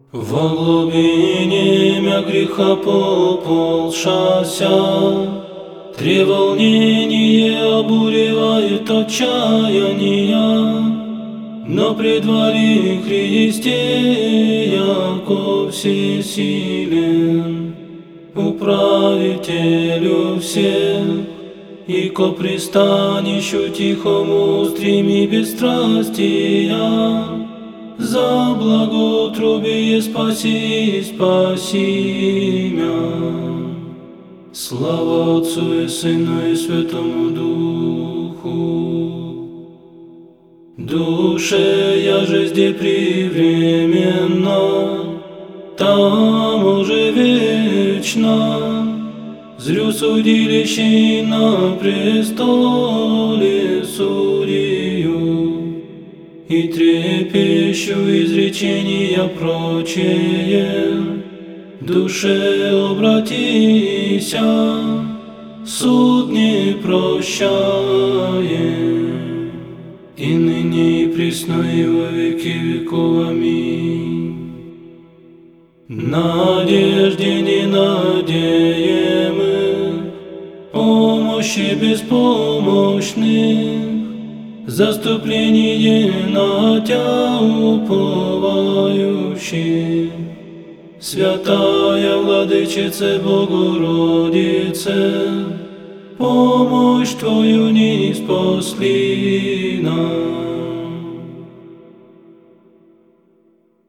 Во глубине мя греха поползшася, три волнения обуревает отчаяния, но при дворе Христе яко всесилен, управителю всех, и ко пристанищу тихому стреми бесстрастия. За благотрубие спаси, спаси мя. Слава Отцу и Сыну и Святому Духу. Душе я же здесь привременно, там уже вечно. Зрю судилище на престоле судью, и трепещу изречения прочие. Душе обратися, суд не прощает, и ныне и присно и во веки веков. Аминь. Надежде не надеемых, помощи беспомощных, заступление на Тя уповающих. Святая Владычице Богородице, помощь Твою ниспосли нам.